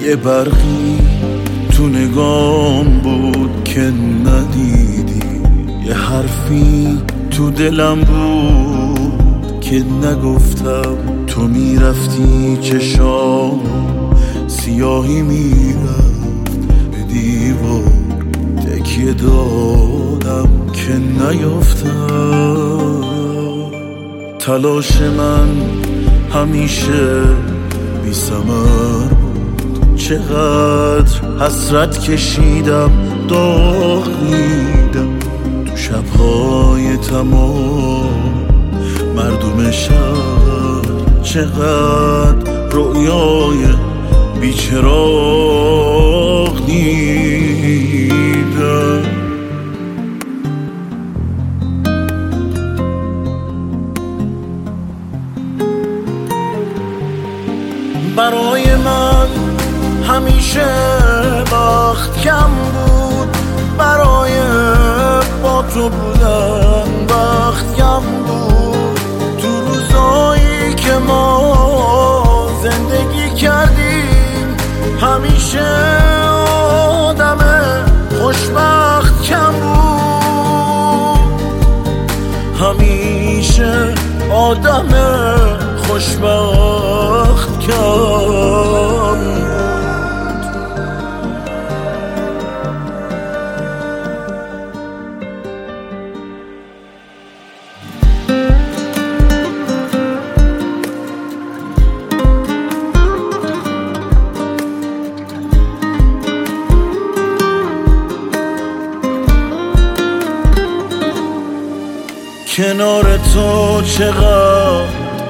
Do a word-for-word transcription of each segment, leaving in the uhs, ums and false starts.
یه برقی تو نگام بود که ندیدی، یه حرفی تو دلم بود که نگفتم. تو میرفتی چشام سیاهی میرفت، به دیوار تکیه دادم که نیفتم. تلاش من همیشه بی ثمر بود، چقدر حسرت کشیدم داغ دیدم تو شبهای تمام مردم شهر، چقدر رویای بیچراغ دیدم. برای من همیشه وقت کم بود، برای با تو بودن وقت کم بود. تو روزایی که ما زندگی کردیم همیشه آدم خوشبخت کم بود، همیشه آدم خوشبخت کم بود. کنار تو چقدر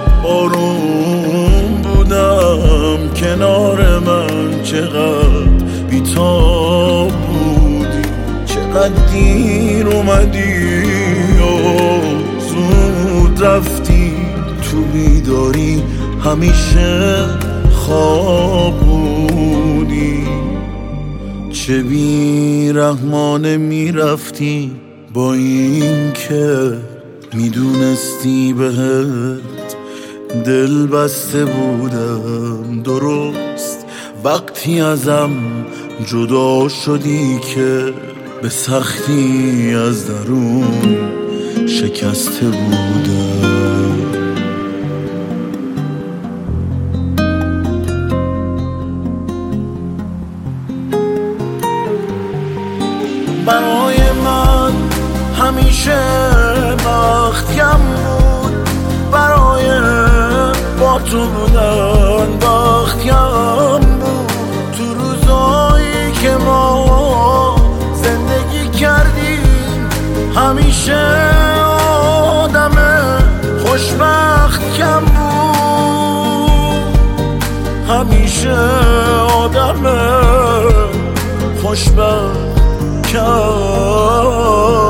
آروم بودم، کنار من چقدر بی‌تاب بودی، چقدر دیر اومدی و زود رفتی. تو بیداری همیشه خواب بودی، چه بی‌رحمانه میرفتی با این که میدونستی بهت دل بسته بودم. درست وقتی ازم جدا شدی که به سختی از درون شکسته بودم. برای من همیشه وقت کم بود، برای با تو بودن وقت کم بود. تو روزایی که ما زندگی کردیم همیشه آدم خوشبخت کم بود، همیشه آدم خوشبخت کم